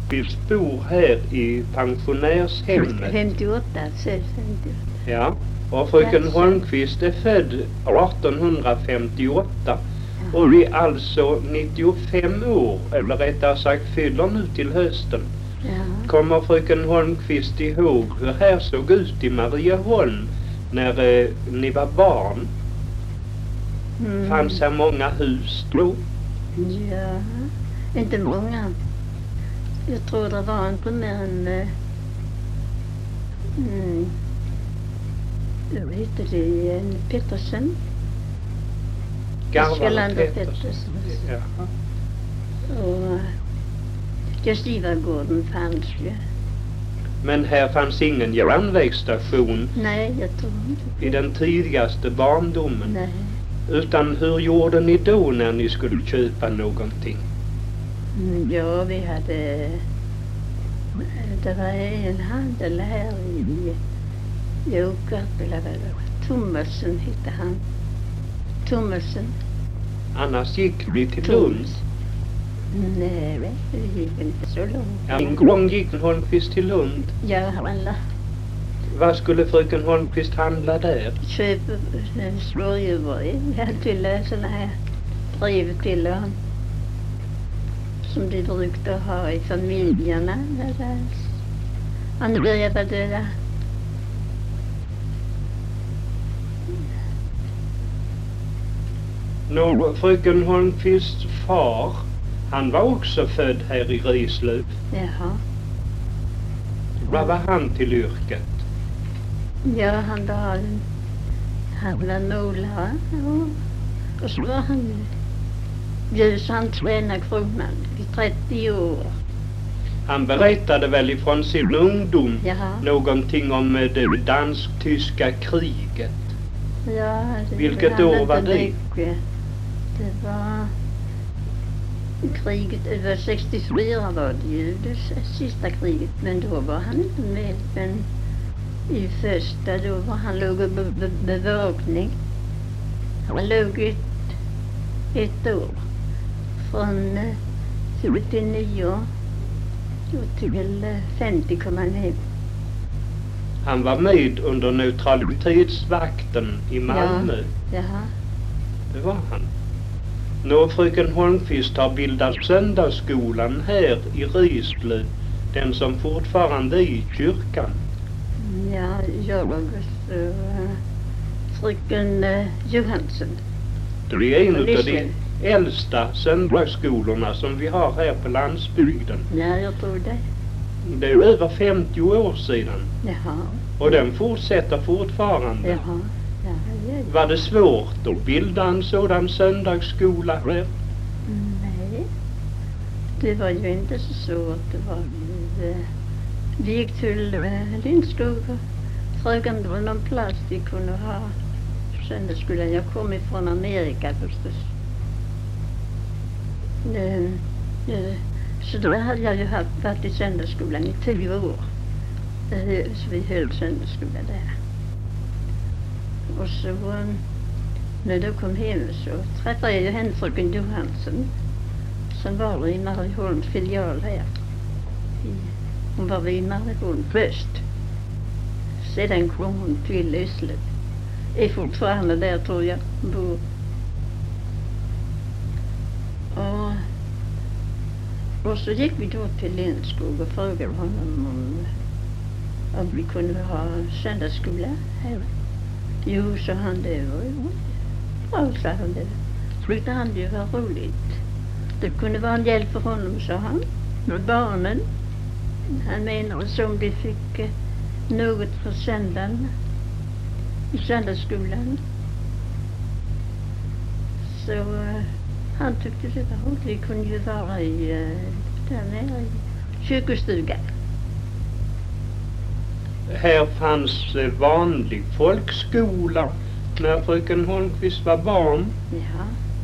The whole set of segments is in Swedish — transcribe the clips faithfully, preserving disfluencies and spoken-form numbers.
Holmqvist bor här i pensionärshemmet. femtioåtta, säg femtioåtta. Ja, och fröken Kanske. Holmqvist är född artonhundrafemtioåtta och är alltså nittiofem år, eller rättare sagt fyller nu till hösten. Ja. Kommer fröken Holmqvist ihåg hur här såg ut i Marieholm när eh, ni var barn? Mm. Fanns här många hus då? Ja, inte många. Jag tror det var inte mer än... eh, Mm, vad heter det? En Pettersen? Garvar Skalander och Pettersson. Pettersson. Ja. Och Gästgivargården fanns ju. Men här fanns ingen järnvägsstation Nej, jag tror inte. i den tidigaste barndomen. Nej. Utan hur gjorde ni då när ni skulle köpa någonting? Mm, ja, vi hade... Det var en handel här i Jokarp, eller vad det var. Thomasen hette han. Thomasen. Annars gick vi till Lund. Nej, det gick inte så långt. Ja, en gång gick Holmqvist till Lund. Jag handlade. Vad skulle fröken Holmqvist handla där? Köpa smörjebrev. Jag hade sådana här brev till honom. Som de brukade ha i familjerna. Han började vara döda. Nå, fröken Holmqvists far, han var också född här i Rislöv. Jaha. Vad var han till yrket? Ja, han var, han var målare. Och, och så var han ljushantverkarkronan i trettio år. Han berättade väl ifrån sin ungdom Jaha. någonting om eh, det dansk-tyska kriget. Ja, det Vilket han år inte var det? mycket. Det var kriget, det var sextiofyra var det ju, det sista kriget, men då var han inte med. Men i första, då var han låg be, be, bevakning. Han låg ett, ett år. Från eh, sjuttionio och till eh, femtio kom han hem. Han var med under neutralitetsvakten i Malmö. Ja. Jaha. Det var han. Nå, fröken Holmqvist har bildat söndagsskolan här i Rislöv, den som fortfarande är i kyrkan. Ja, jag och uh, fröken uh, Johansson. Det är en av de Rislöv. äldsta söndagsskolorna som vi har här på landsbygden. Ja, jag tror det. Det är över femtio år sedan Jaha. och den fortsätter fortfarande. Jaha. Ja, ja. Var det svårt att bilda en sådan söndagsskola här? Nej, det var ju inte så svårt. Det var ju, uh, vi gick till uh, Lindskog och frågade om det var någon plats vi kunde ha söndagsskolan. Jag kom ifrån Amerika förstås. Uh, uh, så då hade jag ju haft, varit i söndagsskolan i tio år. Uh, så vi höll söndagsskolan där. Och så um, när jag kom hem så träffade jag ju henne, fröken Johansson, som var i Marieholms filial här. I, hon var vid Marieholm först. Sedan kom hon till Rislöv. Är fortfarande där, tror jag, bor. Och, och så gick vi då till Lindskog och frågade honom om, om vi kunde ha söndagsskola här. Jo, sa han, det var ju bra, sa han det. Tyckte han det var roligt. Det kunde vara en hjälp för honom, sa han, med barnen. Han menar som de fick eh, något för söndagen i söndagsskolan. Så eh, han tyckte det var roligt. Vi kunde ju vara i, eh, där nere i kyrkostugan. Här fanns eh, vanlig folkskola när fröken Holmqvist var barn. Ja,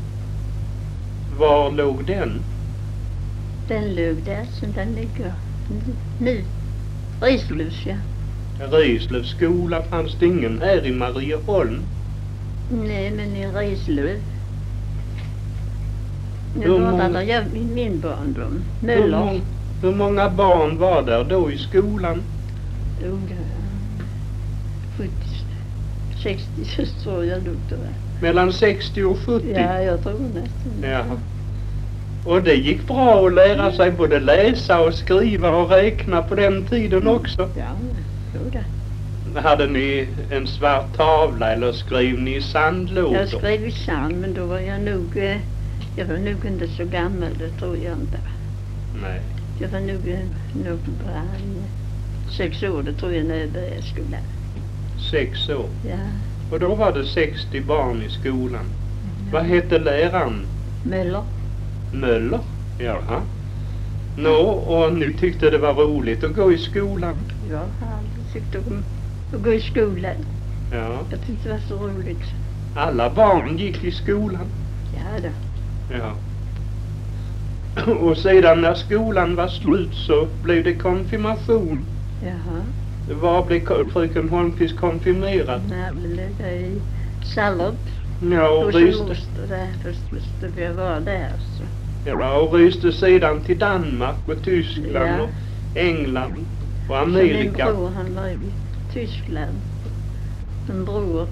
Var låg den? den låg där som den ligger nu. Rislövs, ja. Rislövs skola fanns det ingen här i Marieholm. Nej, men i Rislöv. Nu Hur var många- där jag i min barndom. Hur, Möller. mång, Hur många barn var där då i skolan? Ungefär sjuttio, sextio tror jag nog det var. Mellan sextio och sjuttio? Ja, jag tror nästan. Ja. Och det gick bra att lära sig både läsa och skriva och räkna på den tiden också? Ja, jo det. Hade ni en svart tavla eller skrev ni i sandlådor? Jag skrev i sand, men då var jag nog, eh, jag var nog inte så gammal, det tror jag inte. Nej. Jag var nog, eh, nog bara en, sex år, det tror jag när jag började skolan. Sex år? Ja. Och då var det sextio barn i skolan. Ja. Vad hette läraren? Möller. Möller? Jaha. Nå, och nu tyckte det var roligt att gå i skolan? Jag har aldrig tyckt om att gå i skolan. Ja. Jag tyckte det var så roligt. Alla barn gick i skolan? Ja då. Ja. Och sedan när skolan var slut så blev det konfirmation. Jaha. Var blev fröken Holmqvist konfirmerad? När vi levde i Sallup. Ja, och hos reste, en moster där. Först måste vi vara där så. ja, och reste sedan till Danmark och Tyskland Ja. och England och Så min Amerika. bror, han var i Tyskland. En bror.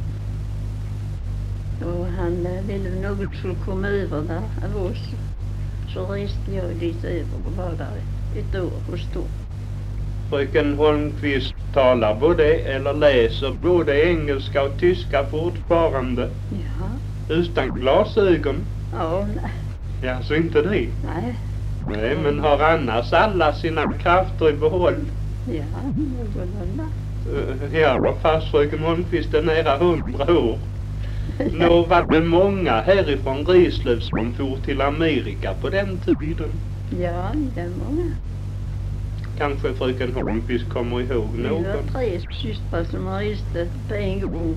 Och han eh, ville något skulle komma över där av oss. Så reste jag dit över och var där ett år hos dem. Fröken Holmqvist talar både eller läser både engelska och tyska fortfarande Ja. utan glasögon. Ja, nej. Ja, så inte det. Nej. Nej, men har annars alla sina krafter i behåll. Ja, någorlunda. Uh, ja, då fast fröken Holmqvist är nära hundra år. Nå var det många härifrån Rislöv som for till Amerika på den tiden. Ja, det är många. Kanske fröken Holmqvist kommer ihåg Vi någon. var tre systrar som reste på en gång.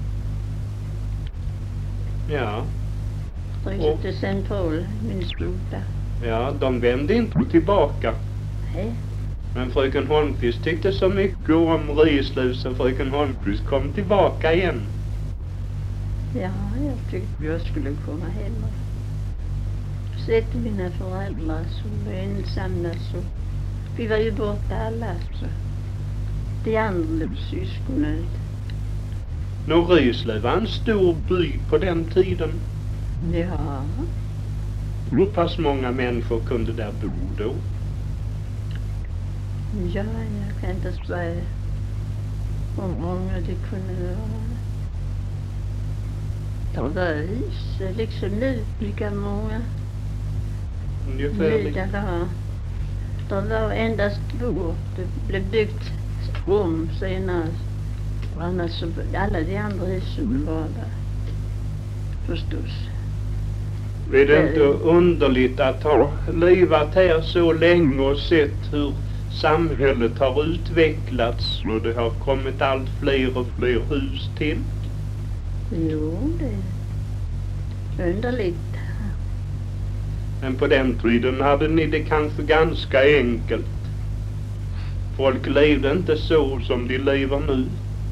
Ja, Reste Och- till Central, min skola. ja, de vände inte tillbaka. Nej. Men fröken Holmqvist tyckte så mycket om Rislöv så fröken Holmqvist kom tillbaka igen. Ja, jag tyckte jag skulle komma hem och se till mina föräldrar som var ensamma. Så. Vi var ju borta alla så. De andra syskonen. Nå, Rislöv var en stor by på den tiden. Ja, Hur pass många människor kunde där bo då? ja, jag kan inte säga hur många det kunde vara. Det var hus, liksom nu, lika många. Ungefär Nej, lika. det var, det var endast två. Det blev byggt om senare. Och annars så, alla de andra husen var där. Förstås. Är det inte underligt att ha levat här så länge och sett hur samhället har utvecklats och det har kommit allt fler och fler hus till? Jo, det är underligt. Men på den tiden hade ni det kanske ganska enkelt. Folk levde inte så som de lever nu.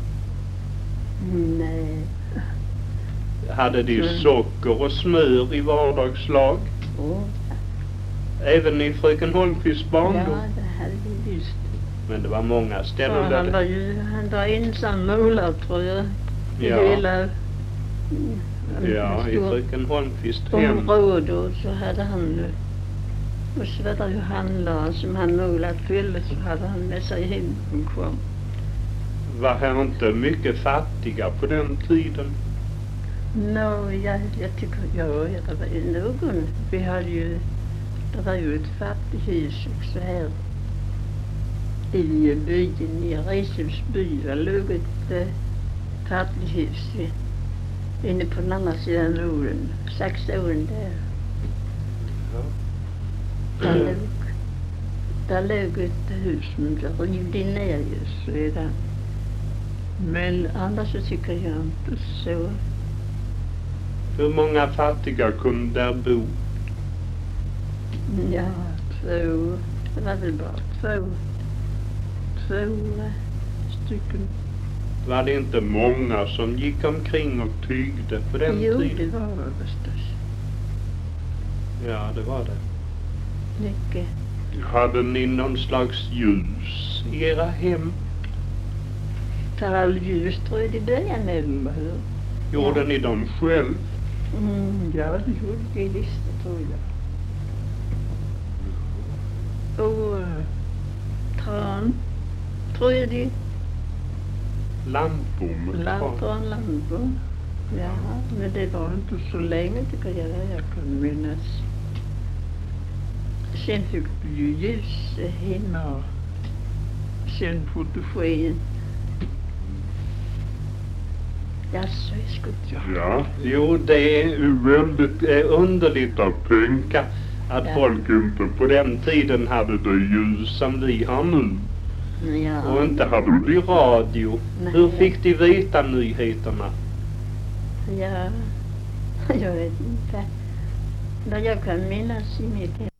Nej. Hade de Mm. socker och smör i vardagslag? Och, Även i fröken Holmqvists ja, barndom. det hade vi visst. Men det var många Så ställen där han det... var ju, han var ensam målare tror jag. I Ja. hela mm, Ja, i stor- fröken Holmqvists hem. område och så hade han eh, och så var det ju handlare som han målat till så hade han med sig hem och kom. Var här inte mycket fattiga på den tiden? Nå, jag, jag tycker, ja, det var ju någon. Vi hade ju, det var ju ett fattighus också här i byn, i Rislövs by. Det låg ett äh, fattighus i- inne på den andra sidan åren, Saxån där. Där låg, där låg ett hus, men det rivde ner ju sedan. Men annars så tycker jag inte så. Hur många fattiga kunde där bo? Ja, två, det var väl bara två, två eh, stycken. Var det inte många som gick omkring och tygde på den Jo, tiden? det var det förstås. Ja, det var det. Mycket. Hade ni någon slags ljus i era hem? Tar all ljus tror jag i början, eller hur? Gjorde Ja. ni dem själv? Mm, ja, det gjorde vi visst, tror jag. Och uh, tran, tror jag det. Lampor med Lampor tran. och lampor. Ja, men det var inte så länge tycker jag, jag kan minnas. Sen fick vi ju ljus hemma och sen fotogen. Jaså, jag skulle inte Ja, jo det är ju väldigt eh, underligt att tänka att Ja. folk inte på den tiden hade det ljus som vi har nu. Ja. Och inte hade vi radio. Nej. Hur fick de veta nyheterna? Ja, jag vet inte. Men jag kan minnas i mitt hem.